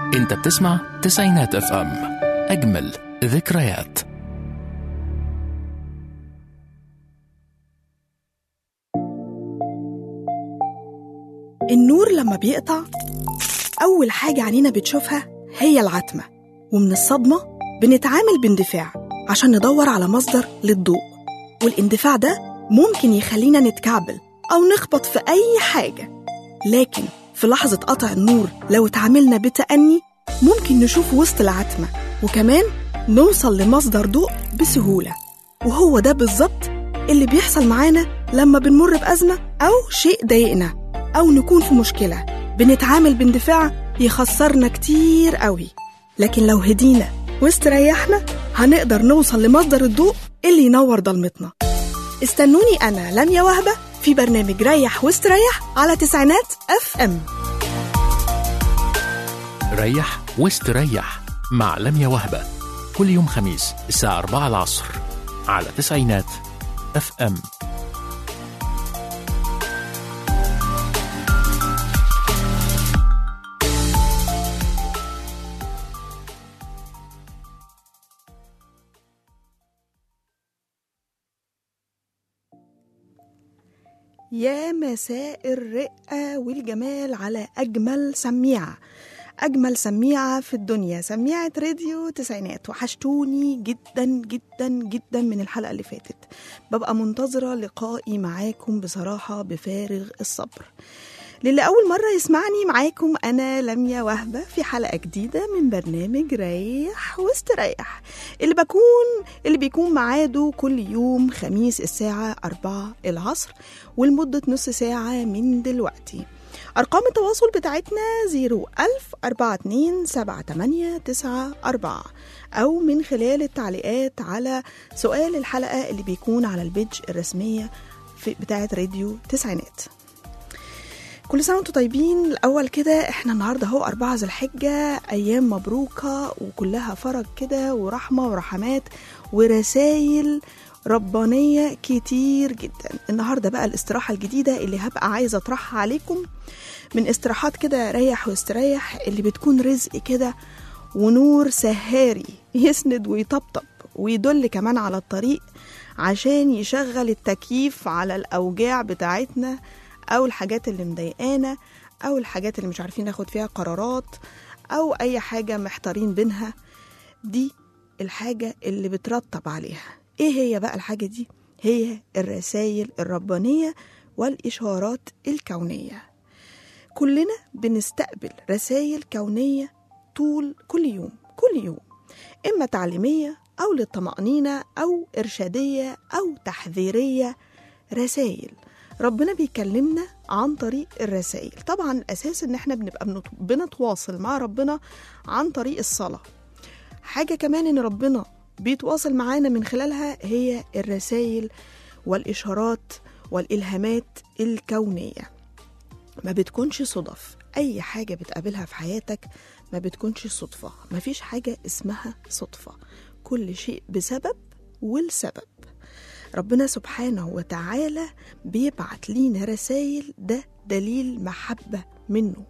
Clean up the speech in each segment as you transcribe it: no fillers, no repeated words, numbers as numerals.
انت بتسمع تسعينات اف ام، اجمل ذكريات. النور لما بيقطع أول حاجة عينينا بتشوفها هي العتمة، ومن الصدمة بنتعامل باندفاع عشان ندور على مصدر للضوء، والاندفاع ده ممكن يخلينا نتكعبل أو نخبط في أي حاجة. لكن في لحظة قطع النور لو اتعاملنا بتأني ممكن نشوف وسط العتمة، وكمان نوصل لمصدر ضوء بسهولة. وهو ده بالظبط اللي بيحصل معانا لما بنمر بأزمة أو شيء ضايقنا أو نكون في مشكلة. بنتعامل باندفاع يخسرنا كتير قوي، لكن لو هدينا واستريحنا هنقدر نوصل لمصدر الضوء اللي ينور ضلمتنا. استنوني أنا لميا وهبة في برنامج ريح واستريح على تسعينات اف ام. ريح واستريح مع لميا وهبة كل يوم خميس الساعة 4 العصر على تسعينات اف ام. يا مساء الرقة والجمال على أجمل سميعة، أجمل سميعة في الدنيا، سميعة راديو تسعينات. وحشتوني جدا جدا جدا من الحلقة اللي فاتت. ببقى منتظرة لقائي معاكم بصراحة بفارغ الصبر. للي أول مرة يسمعني، معاكم أنا لميا وهبة في حلقة جديدة من برنامج ريح واستريح اللي بيكون معاده كل يوم خميس الساعة 4 العصر ولمدة نص ساعة من دلوقتي. أرقام التواصل بتاعتنا 010427894 أو من خلال التعليقات على سؤال الحلقة اللي بيكون على البيج الرسمية بتاعت راديو تسعينات. كل سنة وانتم طيبين. الأول كده احنا النهاردة هو 4 ذي الحجة، أيام مبروكة وكلها فرج كده ورحمة ورحمات ورسايل ربانية كتير جدا. النهاردة بقى الاستراحة الجديدة اللي هبقى عايزة أطرحها عليكم، من استراحات كده ريح واستريح اللي بتكون رزق كده ونور سهاري يسند ويطبطب ويدل كمان على الطريق عشان يشغل التكييف على الأوجاع بتاعتنا أو الحاجات اللي مضايقانا أو الحاجات اللي مش عارفين ناخد فيها قرارات أو أي حاجة محتارين بينها. دي الحاجة اللي بترتب عليها. إيه هي بقى الحاجة دي؟ هي الرسائل الربانية والإشارات الكونية. كلنا بنستقبل رسائل كونية كل يوم، إما تعليمية أو للطمأنينة أو إرشادية أو تحذيرية. رسائل ربنا بيكلمنا عن طريق الرسائل. طبعا الأساس إن احنا بنبقى بنتواصل مع ربنا عن طريق الصلاة. حاجة كمان إن ربنا بيتواصل معانا من خلالها هي الرسائل والإشارات والإلهامات الكونية. ما بتكونش صدف. أي حاجة بتقابلها في حياتك ما بتكونش صدفة. ما فيش حاجة اسمها صدفة، كل شيء بسبب والسبب. ربنا سبحانه وتعالى بيبعت لينا رسائل، ده دليل محبة منه.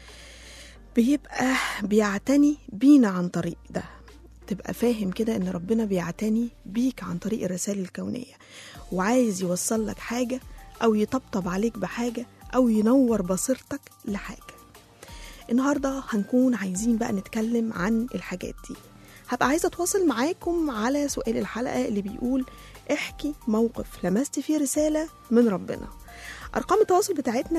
بيبقى بيعتني بينا عن طريق ده. تبقى فاهم كده ان ربنا بيعتني بيك عن طريق الرسائل الكونية، وعايز يوصل لك حاجة او يطبطب عليك بحاجة او ينور بصيرتك لحاجة. النهاردة هنكون عايزين بقى نتكلم عن الحاجات دي. هبقى عايزة أتواصل معاكم على سؤال الحلقة اللي بيقول احكي موقف لمست فيه رسالة من ربنا. أرقام التواصل بتاعتنا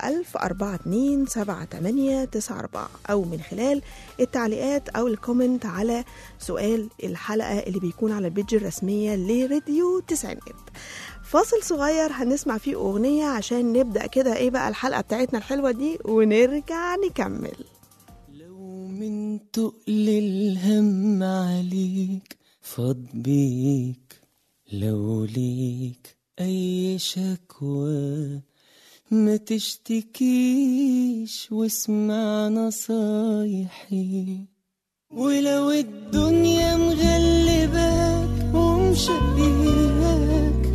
010427894 أو من خلال التعليقات أو الكومنت على سؤال الحلقة اللي بيكون على البيج الرسمية لراديو تسعينات. فاصل صغير هنسمع فيه أغنية عشان نبدأ كده إيه بقى الحلقة بتاعتنا الحلوة دي ونرجع نكمل. لو من تقل الهم عليك فاض بيك، لو ليك أي شكوى ما تشتكيش واسمع نصايحي، ولو الدنيا مغلباك ومشقياك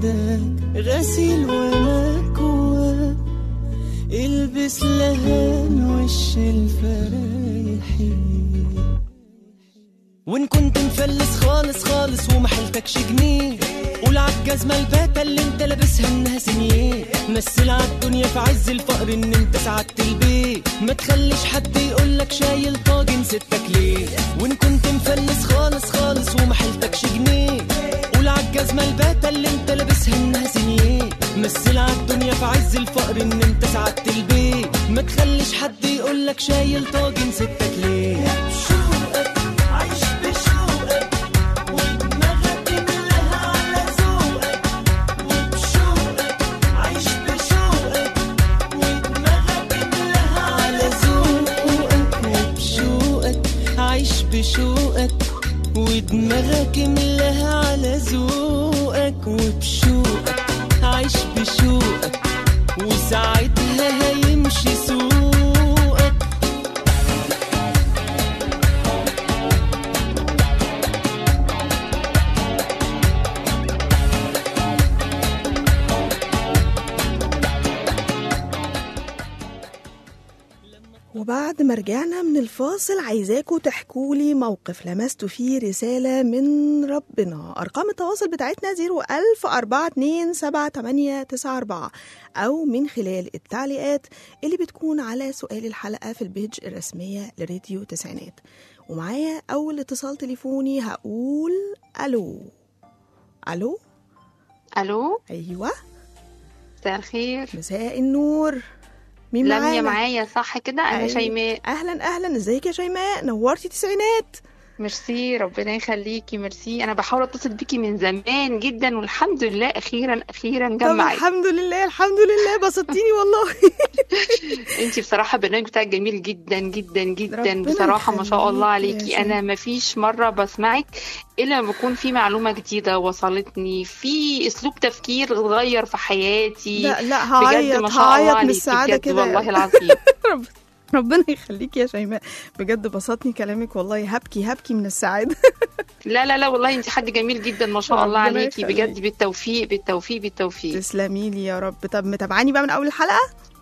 واخداك غسيل ومكواك، البس لها وش الفرايحي. وان كنت مفلس خالص خالص ومحلتكش جنيه، قول عالجزمة الباتة اللي انت لابسها انها سنيه. مثل عالدنيا في عز الفقر ان انت سعدت البيت، ما تخليش حد يقولك شايل طاجن ستك ليه. وان كنت مفلس خالص خالص ومحلتكش جنيه، قول عالجزمة الباتة اللي انت لابسها انها سنيه. مثل عالدنيا في عز الفقر ان انت سعدت البيت، ما تخليش حد يقولك شايل طاجن ستك ليه. بشوقك ودماغك املاها على ذوقك، وبشوقك عيش بشوقك وساعتها هيمشي سوقك. وبعد ما رجعنا من الفاصل عايزاكوا تحكولي موقف لمستوا فيه رسالة من ربنا. أرقام التواصل بتاعتنا 010427894 أو من خلال التعليقات اللي بتكون على سؤال الحلقة في البيج الرسمية لراديو تسعينات. ومعايا أول اتصال تليفوني هقول ألو. ألو الو، أيوة، مساء الخير. مساء النور. مين لميا معايا صح كده؟ انا أيوة. شيماء. اهلا ازيك يا شيماء؟ نورتي تسعينات. ميرسي، ربنا يخليكي. ميرسي، انا بحاول اتصل بيكي من زمان جدا والحمد لله اخيرا طب جمعت. الحمد لله بسطتيني والله. انتي بصراحه البرنامج بتاعك جميل جدا جدا جدا ربنا بصراحه، ما شاء الله يخليكي يا عليكي. شيماء. انا ما فيش مره بسمعك الا لما بكون في معلومه جديده وصلتني، في اسلوب تفكير اتغير في حياتي. لا بجد ما شاء الله هعيط من عليكي السعاده بجد كده والله العظيم. ربنا يخليكي يا شيماء، بجد بسطني كلامك والله. هبكي من السعاده. لا والله انت حد جميل جدا ما شاء الله ربنا عليكي يخليك. بجد. بالتوفيق. تسلمي لي يا رب. طب متابعاني بقى من اول الحلقه؟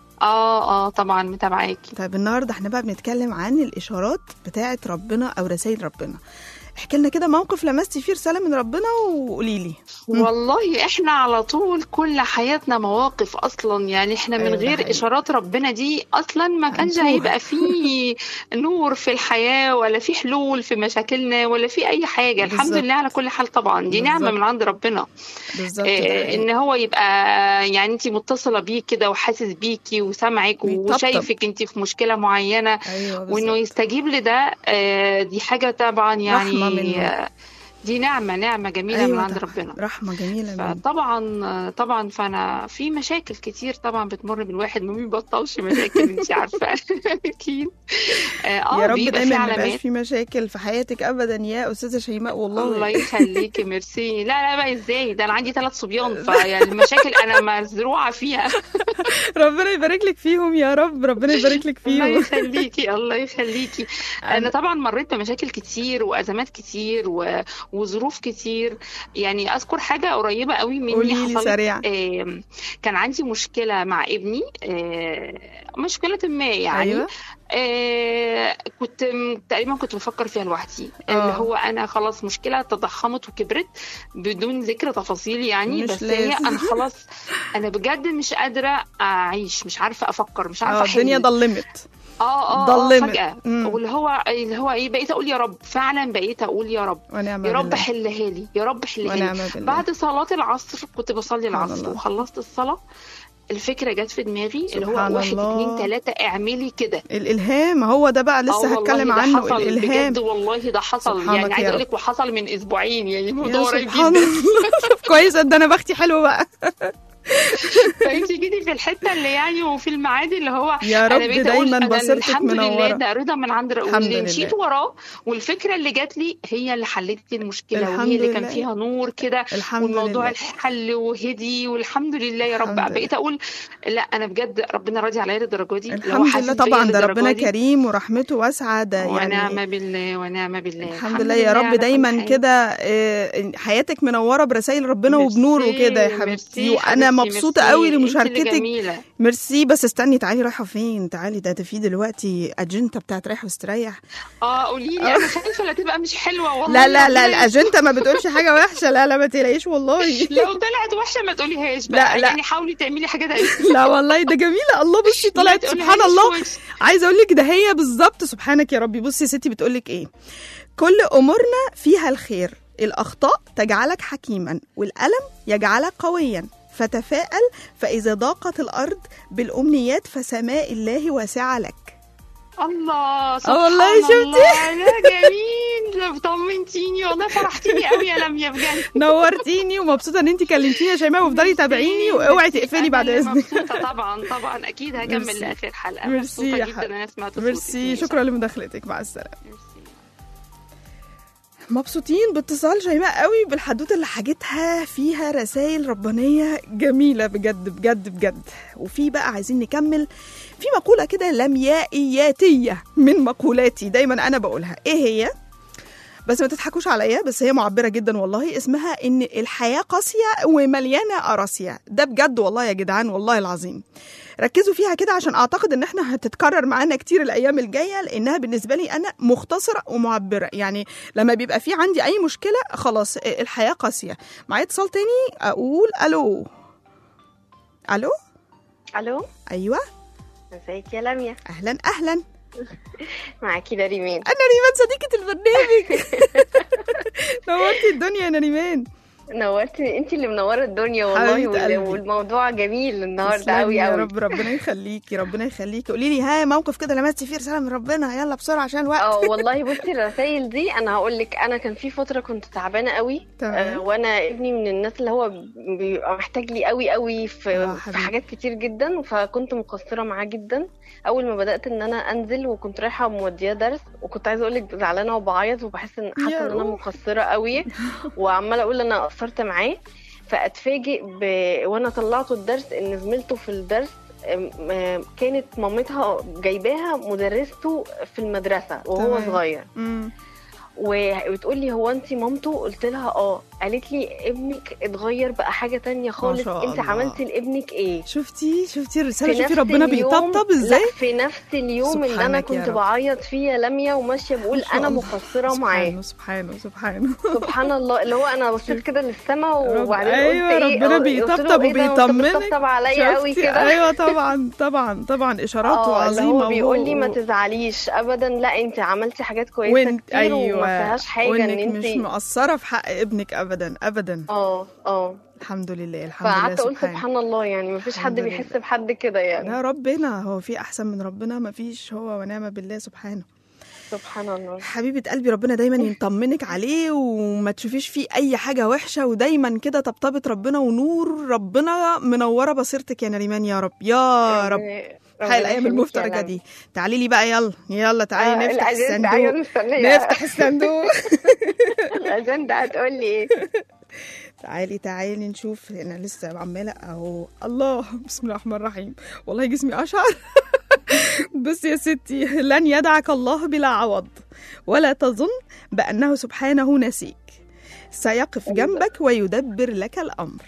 طبعا متابعاكي. طيب النهارده احنا بقى بنتكلم عن الاشارات بتاعه ربنا او رسائل ربنا. احكي لنا كده موقف لمستي فيه رساله من ربنا وقولي لي. والله احنا على طول كل حياتنا مواقف اصلا، يعني احنا من غير اشارات ربنا دي اصلا ما كانش هيبقى فيه نور في الحياه ولا في حلول في مشاكلنا ولا في اي حاجه. الحمد لله على كل حال. طبعا دي نعمه من عند ربنا. بالظبط. ان هو يبقى يعني انت متصله بيه كده وحاسس بيكي وسامعك وشايفك انت في مشكله معينه. أيوة وانه يستجيب لده دي حاجه طبعا يعني دي نعمة جميلة. أيوة من عند ربنا، رحمة جميلة. طبعا فأنا في مشاكل كتير طبعا بتمر بالواحد، ما بيبطلش مشاكل انت عارفة. أكيد. يا رب دايما ما يبقاش في مشاكل في حياتك أبدا يا أستاذة شيماء والله. الله يخليكي. ميرسي. لا بقى ازاي ده، أنا عندي 3 صبيان فيعني المشاكل أنا مزروعة فيها. ربنا يبارك لك فيهم يا رب، ربنا يبارك لك فيهم. الله يخليكي. أنا طبعا مريت بمشاكل كتير وأزمات كتير وظروف كتير. يعني اذكر حاجه قريبه قوي مني حصلت. كان عندي مشكله مع ابني، مشكله ما يعني. أيوة. كنت تقريبا بفكر فيها لوحدي. اللي هو انا خلاص مشكله تضخمت وكبرت بدون ذكر تفاصيل يعني، بس هي انا خلاص انا بجد مش قادره اعيش، مش عارفه افكر، مش عارفه احل. الدنيا ضلمت. فجأة. واللي هو ايه، بقيت اقول يا رب، فعلا بقيت اقول يا رب، يا رب حلها لي، يا رب حلها لي. بعد صلاة العصر كنت بصلي العصر وخلصت الصلاة، الفكرة جت في دماغي اللي هو 1 2 3 اعملي كده. الالهام هو ده بقى لسه هتكلم عنه. الالهام بجد والله ده حصل يعني، عايزه اقول لك وحصل من اسبوعين يعني، الموضوع قريب جدا. كويس ده انا بختي حلو بقى. فانتي جيتي في الحته اللي يعني وفي الميعاد اللي هو يا رب دايما بصيرتك منوره. الحمد لله ده رضا من عند واللي مشيت وراه، والفكره اللي جات لي هي اللي حلت لي المشكله، وهي اللي كان فيها نور كده، والموضوع الحل وهدي والحمد لله يا رب. بقيت اقول لا انا بجد ربنا راضي عليا للدرجه دي. الحمد لله طبعا، ده ربنا كريم ورحمته واسعه، ده يعني ونعم بالله. الحمد لله يا رب دايما كده حياتك منوره برسائل ربنا وبنور وكده يا حبيبتي. وانا مبسوطه قوي لمشاركتك. ميرسي. بس استني، تعالي رايحه فين؟ تعالي، ده في دلوقتي اجنده بتاعت رايح واستريح. قولي لي، انا خايفه لا تبقى مش حلوه والله. لا الاجنده ما بتقولش حاجه وحشه. لا ما تقلقيش والله. لو طلعت وحشه ما تقوليهاش بقى. لا. يعني حاولي تعملي حاجه تانية. لا والله ده جميله. الله بصي طلعت سبحان الله. عايزه اقول لك ده هي بالظبط. سبحانك يا ربي. بصي يا ستي بتقول لك ايه؟ كل امورنا فيها الخير، الاخطاء تجعلك حكيما، والالم يجعلك قويا، فتفائل، فاذا ضاقت الارض بالامنيات فسماء الله واسعه لك. الله سبحان والله شفتي؟ الله جميل. طمنتيني والله، فرحتيني قوي يا لميا بجد. نورتيني ومبسوطه ان انت كلمتيني يا شيماء، وافضلي تابعيني واوعي تقفلي بعد اذنك. مبسوطه طبعا اكيد هكمل لاخر حلقه. مبسوطه جدا انا سمعت صوتك. ميرسي، شكرا لمداخلتك. مع السلامه. مبسوطين باتصال شيماء قوي بالحدوته اللي حاجتها فيها رسائل ربانيه جميله بجد بجد بجد. وفي بقى عايزين نكمل في مقوله كده لميائياتيه من مقولاتي دايما انا بقولها. ايه هي؟ بس ما تضحكوش عليا، بس هي معبره جدا والله. اسمها ان الحياه قاسيه ومليانه قراصيه. ده بجد والله يا جدعان، والله العظيم ركزوا فيها كده، عشان اعتقد ان احنا هتتكرر معانا كتير الايام الجايه، لانها بالنسبه لي انا مختصره ومعبره. يعني لما بيبقى في عندي اي مشكله خلاص الحياه قاسيه. معايا اتصال تاني، اقول الو. الو. ايوه ازيك يا لميا؟ اهلا. معاكي نريمان. انا نريمان صديقه البرنامج. نورتي الدنيا يا نريمان. نورتي، انت اللي منوره الدنيا والله. والموضوع جميل النهارده قوي يا رب. ربنا يخليكي ربنا يخليكي. قولي لي ها موقف كده لمستي فيه رساله من ربنا، يلا بسرعه عشان الوقت. والله بصي الرسائل دي انا هقول لك، انا كان في فتره كنت تعبانه قوي. وانا ابني من الناس اللي هو بيبقى محتاج لي قوي قوي في حاجات كتير جدا، فكنت مقصره معاه جدا. اول ما بدات ان انا انزل وكنت رايحه موديه درس، وكنت عايزه اقول لك زعلانه وبعيط وبحس ان حاسه ان انا مقصره قوي وعماله اقول انا قصرت معاه. فاتفاجئ وانا طلعته الدرس ان زميلته في الدرس كانت مامتها جايباها مدرسته في المدرسه وهو صغير. وبتقول لي هو انت مامته؟ قلت لها قالت لي ابنك اتغير بقى حاجه تانية خالص. انت عملتي لابنك ايه؟ شفتي الرساله؟ شوفي ربنا بيطبطب ازاي. في نفس اليوم اللي انا كنت بعيط فيه يا لميا وماشيه بقول انا مقصره معاه. سبحان الله. اللي هو انا بصيت كده للسماء وبعدين قلت ايه؟ ربنا بيطبطب وبيطمنك. بيطبطب عليا قوي كده. ايوه طبعا اشاراته عظيمه. هو بيقول لي ما تزعليش ابدا، لا انت عملتي حاجات كويسه كتير وما فيهاش حاجه ان انت مش مقصره في حق ابنك ابدا. الحمد لله. فقعدت اقول سبحان الله، يعني ما فيش حد بيحس بحد كده يعني. لا ربنا، هو في احسن من ربنا؟ ما فيش. هو ونعم بالله سبحان الله. حبيبه قلبي ربنا دايما يطمنك عليه وما تشوفيش فيه اي حاجه وحشه، ودايما كده طبطبه ربنا ونور ربنا منوره بصيرتك يا نريمان يا رب يا رب. حي الايام المفترجه دي. تعالي لي بقى، يلا تعالي نفتح الصندوق. نفتح الصندوق. الاجنده هتقول لي ايه؟ تعالي نشوف. انا لسه عماله اهو. الله، بسم الله الرحمن الرحيم. والله جسمي اشعر. بس يا ستي، لن يدعك الله بلا عوض، ولا تظن بانه سبحانه نسيك، سيقف جنبك ويدبر لك الامر.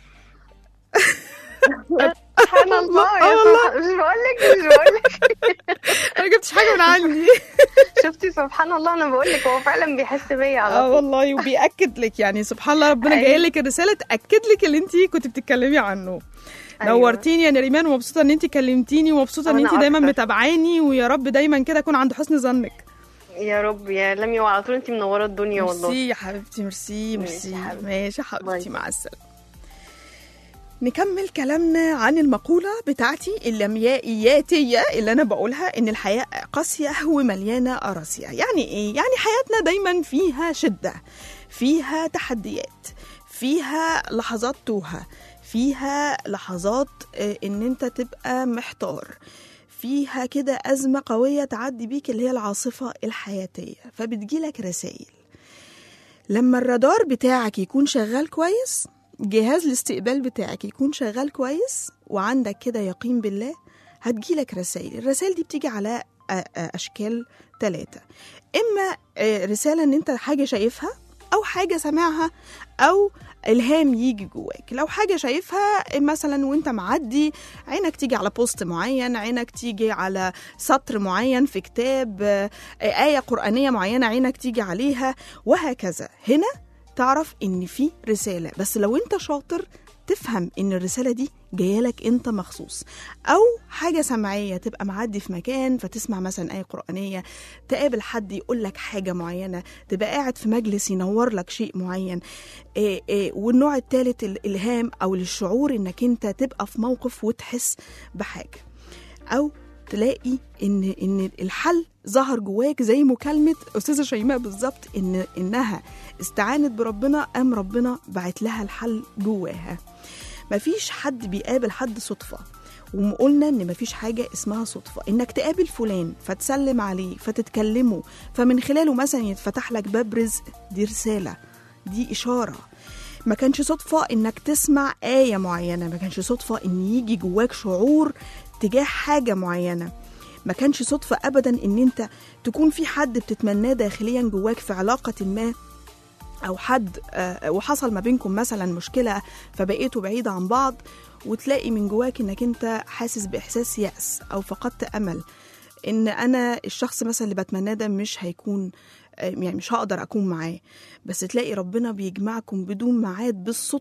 سبحان الله. مش بقولك انا جبتش حاجه من عندي. شفتي سبحان الله، انا بقولك هو فعلا بيحس بيا على طول. والله وبيأكد لك، يعني سبحان الله ربنا جاي لك الرساله تأكد لك اللي انت كنت بتتكلمي عنه. نورتيني يا نريمان، ومبسوطه ان انت كلمتيني، ومبسوطه ان انت دايما متابعاني، ويا رب دايما كده اكون عند حسن ظنك يا رب يا لميا. وعلى طول انت منوره الدنيا والله. ميرسي يا حبيبتي. ميرسي. ماشي يا حبيبتي، مع السلامه. نكمل كلامنا عن المقولة بتاعتي اللميائياتية اللي أنا بقولها، إن الحياة قاسية ومليانة قراصية. يعني إيه؟ يعني حياتنا دايما فيها شدة، فيها تحديات، فيها لحظات توهة، فيها لحظات إن أنت تبقى محتار، فيها كده أزمة قوية تعدي بيك اللي هي العاصفة الحياتية. فبتجيلك رسائل. لما الرادار بتاعك يكون شغال كويس، جهاز الاستقبال بتاعك يكون شغال كويس، وعندك كده يقين بالله، هتجيلك رسائل. الرسائل دي بتيجي على أشكال 3. إما رسالة إن أنت حاجة شايفها أو حاجة سمعها أو إلهام يجي جواك. لو حاجة شايفها مثلا وانت معدي، عينك تيجي على بوست معين، عينك تيجي على سطر معين في كتاب، آية قرآنية معينة عينك تيجي عليها، وهكذا. هنا تعرف إن في رسالة، بس لو انت شاطر تفهم إن الرسالة دي جايلك انت مخصوص. أو حاجة سمعية، تبقى معدي في مكان فتسمع مثلا آية قرآنية، تقابل حد يقولك حاجة معينة، تبقى قاعد في مجلس ينور لك شيء معين. والنوع الثالث الإلهام أو الشعور إنك انت تبقى في موقف وتحس بحاجة، أو تلاقي إن الحل ظهر جواك، زي مكالمة أستاذة شيماء بالظبط، إنها استعانت بربنا، قام ربنا بعت لها الحل جواها. مفيش حد بيقابل حد صدفة، وقلنا إن مفيش حاجة اسمها صدفة. إنك تقابل فلان فتسلم عليه فتتكلموا، فمن خلاله مثلا يتفتح لك باب رزق، دي رسالة، دي إشارة. ما كانش صدفة إنك تسمع آية معينة، ما كانش صدفة إن يجي جواك شعور تجاه حاجة معينة، ما كانش صدفة أبدا إن أنت تكون في حد بتتمناه داخليا جواك في علاقة ما، أو حد وحصل ما بينكم مثلا مشكلة فبقيتوا بعيدة عن بعض، وتلاقي من جواك إنك أنت حاسس بإحساس يأس أو فقدت أمل، إن أنا الشخص مثلا اللي بتمناه ده مش هيكون، يعني مش هقدر أكون معاه. بس تلاقي ربنا بيجمعكم بدون ميعاد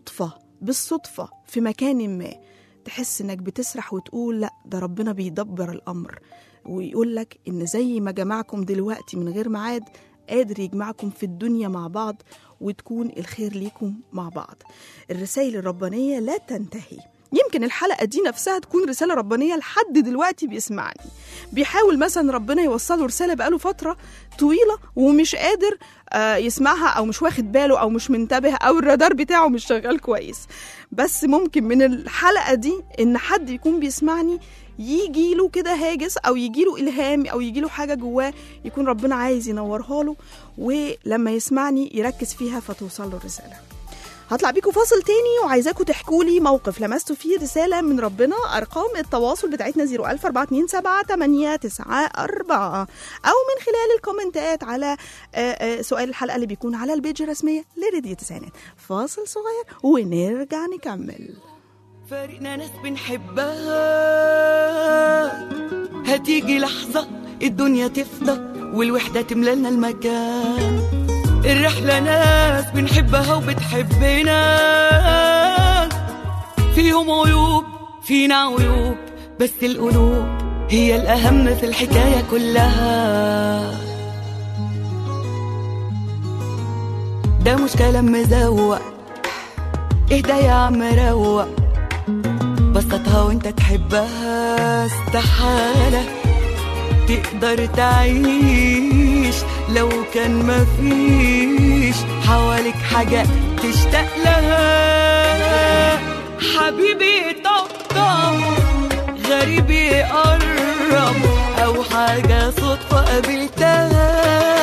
بالصدفة في مكان ما، تحس إنك بتسرح وتقول لا، ده ربنا بيدبر الأمر، ويقول لك إن زي ما جمعكم دلوقتي من غير ميعاد، قادر يجمعكم في الدنيا مع بعض وتكون الخير ليكم مع بعض. الرسائل الربانية لا تنتهي. يمكن الحلقة دي نفسها تكون رسالة ربانية لحد دلوقتي بيسمعني، بيحاول مثلا ربنا يوصله رسالة بقاله فترة طويلة ومش قادر يسمعها، أو مش واخد باله، أو مش منتبه، أو الرادار بتاعه مش شغال كويس. بس ممكن من الحلقة دي إن حد يكون بيسمعني يجي له كده هاجس، أو يجي له إلهام، أو يجي له حاجة جواه يكون ربنا عايز ينورها له، ولما يسمعني يركز فيها فتوصل له الرسالة. هطلع بيكم فاصل تاني، وعايزاكم تحكوا لي موقف لمستوا فيه رسالة من ربنا. أرقام التواصل بتاعتنا 014278994، أو من خلال الكومنتات على سؤال الحلقة اللي بيكون على البيج الرسمية لراديو تسعينات. فاصل صغير ونرجع نكمل. فارقنا ناس بنحبها، هتيجي لحظة الدنيا تفضى والوحدة تملالنا المكان. الرحلة ناس بنحبها وبتحبنا، فيهم عيوب فينا عيوب، بس القلوب هي الأهم في الحكاية كلها. ده مش كلام مزوق، اهدى يا عم روق، بسطها وانت تحبها، استحالة تقدر تعيش لو كان مفيش حواليك حاجة تشتاق لها. حبيبي طبطب، غريب يقرب، أو حاجة صدفة قابلتها،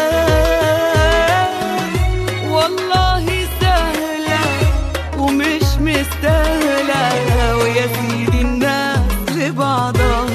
والله سهلة ومش مستاهلة، ويا سيدي الناس لبعضها.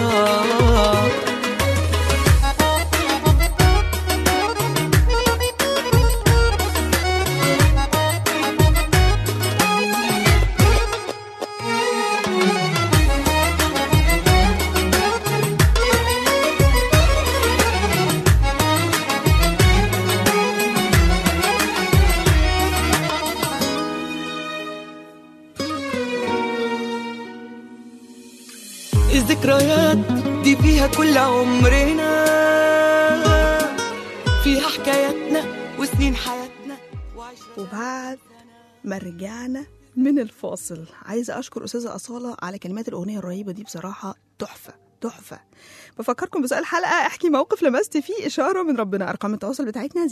الذكريات دي فيها كل عمرنا، فيها حكاياتنا وسنين حياتنا. وبعد ما رجعنا من الفاصل، عايزة أشكر أستاذة أصالة على كلمات الأغنية الرهيبة دي، بصراحة تحفة تحفة. بفكركم بسؤال الحلقة، احكي موقف لمست فيه إشارة من ربنا. أرقام التواصل بتاعتنا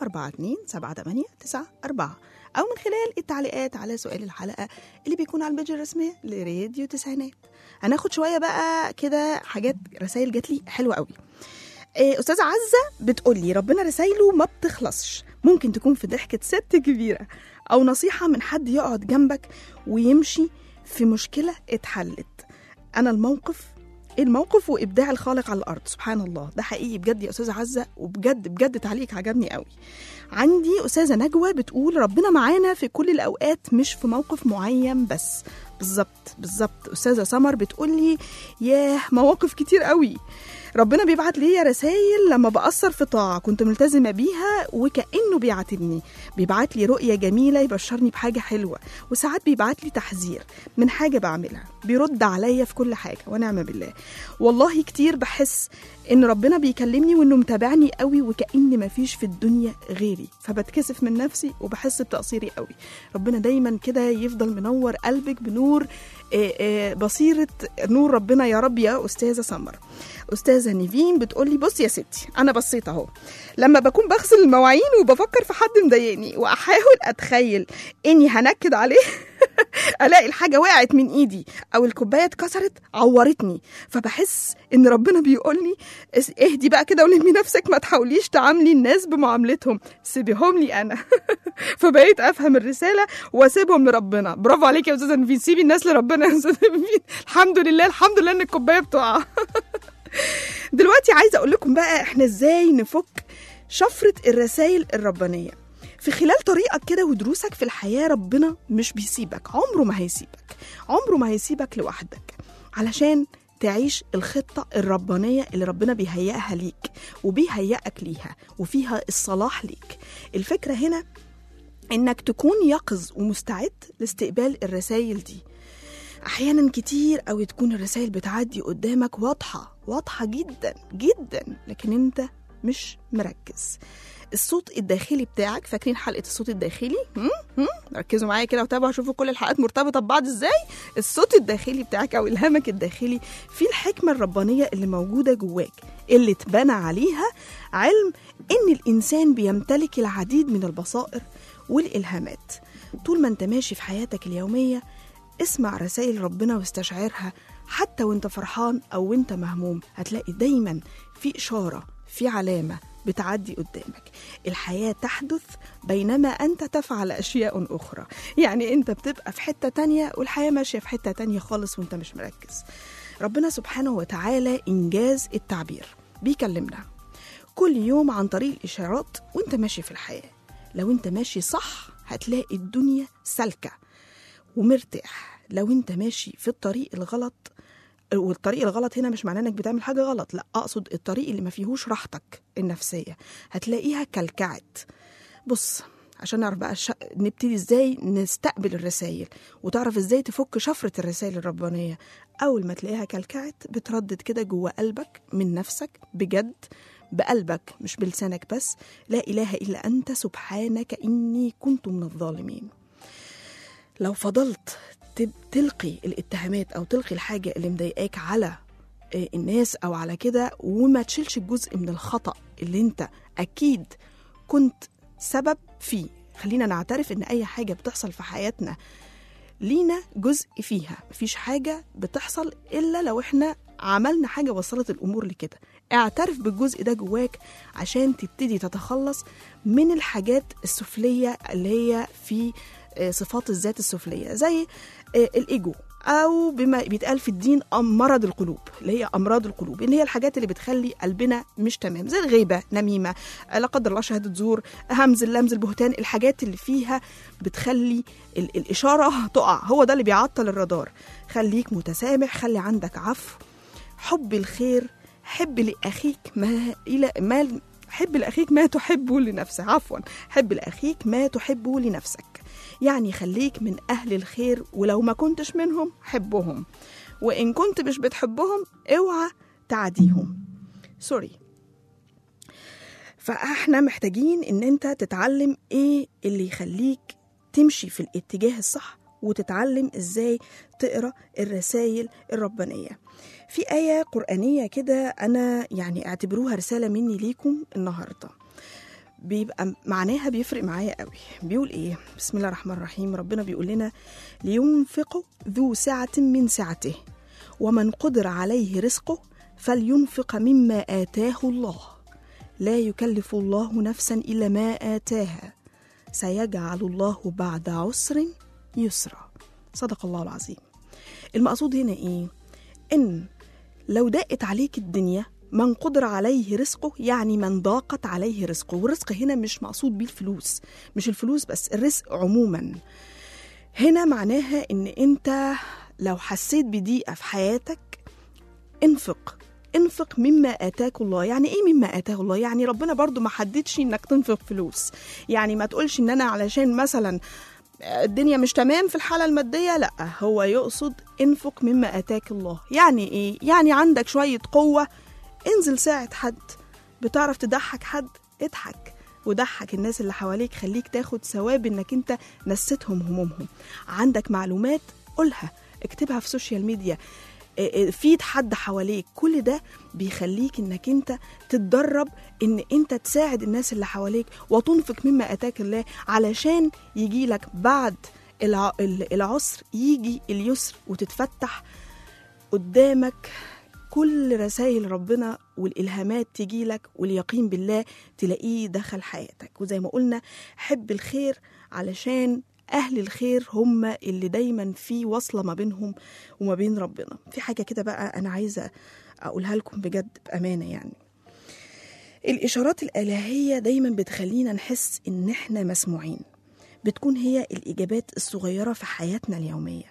014278994، أو من خلال التعليقات على سؤال الحلقة اللي بيكون على البيج الرسمية لراديو تسعينات. هناخد شوية بقى كده حاجات، رسائل جات لي حلوة قوي. أستاذة عزة بتقولي ربنا رسايله ما بتخلصش، ممكن تكون في ضحكة ست كبيرة، أو نصيحة من حد يقعد جنبك ويمشي في مشكلة اتحلت. أنا الموقف الموقف وإبداع الخالق على الأرض. سبحان الله، ده حقيقي بجد يا أستاذة عزة، وبجد بجد تعليق عجبني قوي. عندي أستاذة نجوى بتقول ربنا معانا في كل الأوقات مش في موقف معين بس. بالظبط. أستاذة سمر بتقول لي ياه مواقف كتير قوي، ربنا بيبعت لي رسائل لما بأثر في طاعة كنت ملتزمة بيها وكأنه بيعاتبني، بيبعت لي رؤية جميلة يبشرني بحاجة حلوة، وساعات بيبعت لي تحذير من حاجة بعملها، بيرد عليا في كل حاجة ونعم بالله. والله كتير بحس إن ربنا بيكلمني وإنه متابعني قوي وكأن مفيش في الدنيا غيري، فبتكسف من نفسي وبحس بتقصيري قوي. ربنا دايما كده يفضل منور قلبك بنور بصيرة نور ربنا يا رب يا أستاذة سمر. أستاذة نيفين بتقولي بص يا ستي، أنا بصيت أهو لما بكون بغسل المواعين وبفكر في حد مضايقني وأحاول أتخيل إني هنكد عليه ألاقي الحاجة وقعت من إيدي أو الكوباية اتكسرت عورتني، فبحس إن ربنا بيقولي اهدي بقى كده ولمي نفسك، ما تحاوليش تعاملي الناس بمعاملتهم، سيبيهم لي أنا. فبقيت أفهم الرسالة وأسيبهم لربنا. برافو عليك يا أستاذة نيفين، سيبي الناس لربنا يا أستاذة نيفين. الحمد لله إن الكوباية بتقع. دلوقتي عايزة أقول لكم بقى إحنا إزاي نفك شفرة الرسائل الربانية. في خلال طريقك كده ودروسك في الحياة ربنا مش بيسيبك، عمره ما هيسيبك لوحدك علشان تعيش الخطة الربانية اللي ربنا بيهيئها ليك وبيهيئك ليها وفيها الصلاح ليك. الفكرة هنا إنك تكون يقظ ومستعد لاستقبال الرسائل دي. أحيانا كتير أو تكون الرسائل بتعدي قدامك واضحة جدا جدا، لكن أنت مش مركز. الصوت الداخلي بتاعك، فاكرين حلقة الصوت الداخلي؟ ركزوا معايا كده وتابعوا شوفوا كل الحلقات مرتبطة ببعض ازاي. الصوت الداخلي بتاعك أو إلهامك الداخلي في الحكمة الربانية اللي موجودة جواك، اللي اتبنى عليها علم إن الإنسان بيمتلك العديد من البصائر والإلهامات. طول ما انت ماشي في حياتك اليومية اسمع رسائل ربنا واستشعرها، حتى وانت فرحان أو وانت مهموم هتلاقي دايما في إشارة، في علامة بتعدي قدامك. الحياة تحدث بينما أنت تفعل أشياء أخرى، يعني أنت بتبقى في حتة تانية والحياة ماشية في حتة تانية خالص وأنت مش مركز. ربنا سبحانه وتعالى إنجاز التعبير بيكلمنا كل يوم عن طريق الإشارات وأنت ماشي في الحياة. لو أنت ماشي صح هتلاقي الدنيا سالكة ومرتاح. لو أنت ماشي في الطريق الغلط، والطريق الغلط هنا مش معناه انك بتعمل حاجة غلط، لا، اقصد الطريق اللي ما فيهوش راحتك النفسية هتلاقيها كلكعت. بص عشان نعرف بقى نبتدي ازاي نستقبل الرسائل وتعرف ازاي تفك شفرة الرسائل الربانية. اول ما تلاقيها كلكعت بتردد كده جوه قلبك من نفسك بجد، بقلبك مش بلسانك بس، لا اله الا انت سبحانك اني كنت من الظالمين. لو فضلت تلقي الاتهامات أو تلقي الحاجة اللي مضايقاك على الناس أو على كده وما تشيلش الجزء من الخطأ اللي انت أكيد كنت سبب فيه. خلينا نعترف إن أي حاجة بتحصل في حياتنا لينا جزء فيها، مفيش حاجة بتحصل إلا لو احنا عملنا حاجة وصلت الأمور لكده. اعترف بالجزء ده جواك عشان تبتدي تتخلص من الحاجات السفلية اللي هي في صفات الذات السفلية، زي الإيجو أو بما بيتقال في الدين مرض القلوب، اللي هي أمراض القلوب، اللي هي الحاجات اللي بتخلي قلبنا مش تمام، زي الغيبة، نميمة، لا قدر الله شهادة زور، همز اللمز، البهتان، الحاجات اللي فيها بتخلي الإشارة تقع، هو ده اللي بيعطل الرادار. خليك متسامح، خلي عندك عفو، حب الخير، حب لأخيك حب لأخيك ما تحبه لنفسك، حب لأخيك ما تحبه لنفسك. يعني خليك من أهل الخير، ولو ما كنتش منهم حبهم، وإن كنت مش بتحبهم اوعى تعديهم. فاحنا محتاجين ان انت تتعلم ايه اللي يخليك تمشي في الاتجاه الصح، وتتعلم ازاي تقرأ الرسائل الربانية. في آية قرآنية كده أنا يعني اعتبروها رسالة مني ليكم النهاردة، بيبقى معناها بيفرق معايا قوي. بيقول ايه؟ بسم الله الرحمن الرحيم. ربنا بيقول لنا لينفق ذو سعة من سعته ومن قدر عليه رزقه فلينفق مما آتاه الله لا يكلف الله نفسا إلا ما آتاها سيجعل الله بعد عسر يسرا. صدق الله العظيم. المقصود هنا ايه؟ ان لو ضاقت عليك الدنيا، من قدر عليه رزقه يعني من ضاقت عليه رزقه. والرزق هنا مش مقصود بيه الفلوس، مش الفلوس بس، الرزق عموما. هنا معناها ان انت لو حسيت بضيقة في حياتك انفق مما آتاك الله. يعني ايه مما آتاك الله؟ يعني ربنا برضو ما حددش انك تنفق فلوس. يعني ما تقولش ان انا علشان مثلا الدنيا مش تمام في الحالة المادية، لا، هو يقصد انفق مما آتاك الله. يعني ايه؟ يعني عندك شوية قوة، انزل ساعد حد. بتعرف تضحك حد، اضحك وضحك الناس اللي حواليك، خليك تاخد ثواب انك انت نسيتهم همومهم. عندك معلومات قولها، اكتبها في سوشيال ميديا، فيد حد حواليك. كل ده بيخليك انك انت تتدرب ان انت تساعد الناس اللي حواليك وتنفق مما اتاك الله، علشان يجي لك بعد العسر يجي اليسر، وتتفتح قدامك كل رسائل ربنا والإلهامات تجي لك، واليقين بالله تلاقيه دخل حياتك. وزي ما قلنا حب الخير، علشان أهل الخير هم اللي دايما في وصلة ما بينهم وما بين ربنا. في حاجة كده بقى أنا عايزة أقولها لكم بجد بأمانة، يعني الإشارات الإلهية دايما بتخلينا نحس إن إحنا مسموعين، بتكون هي الإجابات الصغيرة في حياتنا اليومية،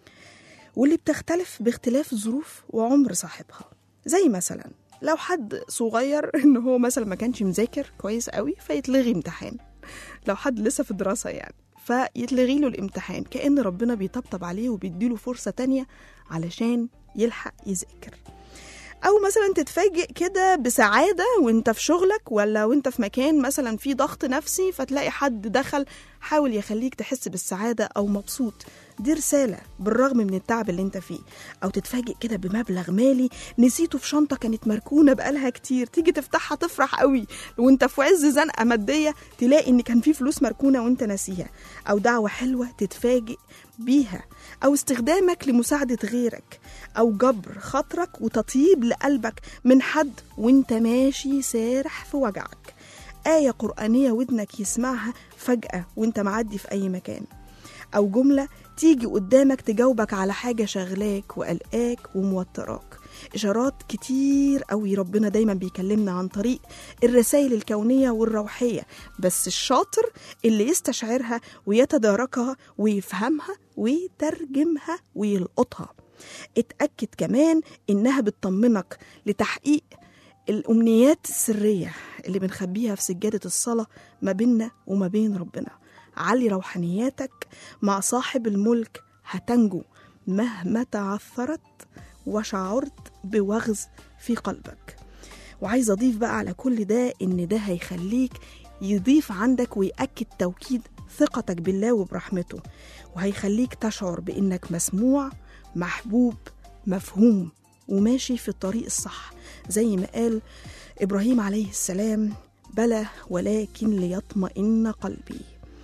واللي بتختلف باختلاف ظروف وعمر صاحبها. زي مثلا لو حد صغير إنه هو مثلا ما كانش مذاكر كويس قوي فيتلغي امتحان، لو حد لسه في دراسة يعني فيتلغي له الامتحان، كأن ربنا بيطبطب عليه وبيديله فرصة تانية علشان يلحق يذاكر. أو مثلا تتفاجئ كده بسعادة وانت في شغلك، ولا وانت في مكان مثلا في ضغط نفسي، فتلاقي حد دخل حاول يخليك تحس بالسعادة أو مبسوط. دي رسالة بالرغم من التعب اللي انت فيه. أو تتفاجئ كده بمبلغ مالي نسيته في شنطة كانت مركونة بقالها كتير، تيجي تفتحها تفرح قوي، وانت في عز زنقة مادية تلاقي ان كان في فلوس مركونة وانت ناسيها. أو دعوة حلوة تتفاجئ بيها، أو استخدامك لمساعدة غيرك، أو جبر خاطرك وتطيب لقلبك من حد وانت ماشي سارح في وجعك. آية قرآنية ودنك يسمعها فجأة وانت معدي في أي مكان. أو جملة تيجي قدامك تجاوبك على حاجة شغلاك وقلقاك وموتراك. إشارات كتير قوي ربنا دايما بيكلمنا عن طريق الرسائل الكونية والروحية، بس الشاطر اللي يستشعرها ويتداركها ويفهمها ويترجمها ويلقطها. اتأكد كمان إنها بتطمنك لتحقيق الأمنيات السرية اللي بنخبيها في سجادة الصلاة ما بيننا وما بين ربنا. علي روحانياتك مع صاحب الملك، هتنجو مهما تعثرت وشعرت بوغز في قلبك. وعايز أضيف بقى على كل ده إن ده هيخليك يضيف عندك ويأكد توكيد ثقتك بالله وبرحمته، وهيخليك تشعر بإنك مسموع، محبوب، مفهوم، وماشي في الطريق الصح. زي ما قال إبراهيم عليه السلام: بلى ولكن ليطمئن قلبي.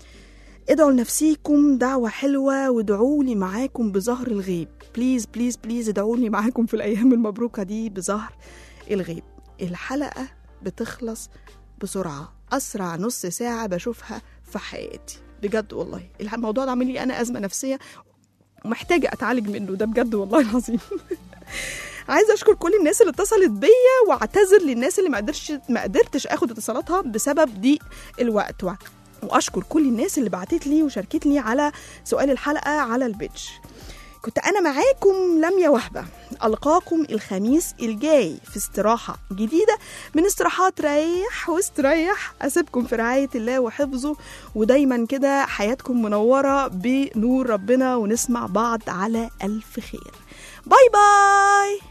ادعوا لنفسيكم دعوة حلوة وادعوا لي معاكم بظهر الغيب. بليز بليز بليز ادعوني معاكم في الأيام المبروكة دي بظهر الغيب. الحلقة بتخلص بسرعة، أسرع نص ساعة بشوفها في حياتي بجد والله. الموضوع ده عامل لي أنا أزمة نفسية ومحتاجة أتعالج منه، ده بجد والله العظيم. عايزة أشكر كل الناس اللي اتصلت بيا، واعتذر للناس اللي ما قدرتش أخد اتصالاتها بسبب ضيق الوقت، وأشكر كل الناس اللي بعتت لي وشاركت لي على سؤال الحلقة على البيج. كنت أنا معاكم لميا وهبة، ألقاكم الخميس الجاي في استراحة جديدة من استراحات ريح واستريح. أسيبكم في رعاية الله وحفظه، ودايما كده حياتكم منورة بنور ربنا، ونسمع بعض على ألف خير. باي باي.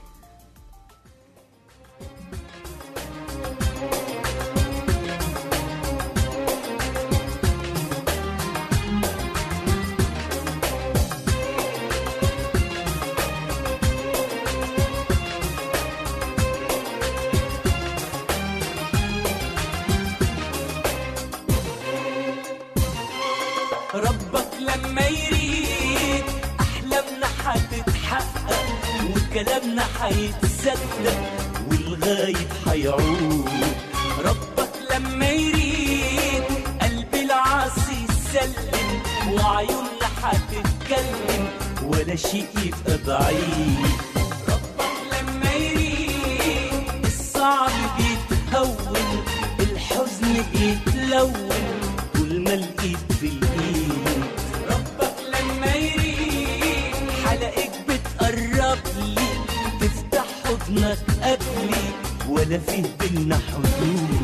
ربك لما يريد أحلامنا حتتحقق، وكلامنا حيتصدق، والغايب حيعود. ربك لما يريد قلب العاصي يسلم، وعيوننا حتتكلم، ولا شيء يبقى بعيد. ربك لما يريد يتلون طول ما الايد في الايد. ربك لما يريد حلقك بتقرب لي، تفتح حضنك قبلي ولا فيه بينا حدود.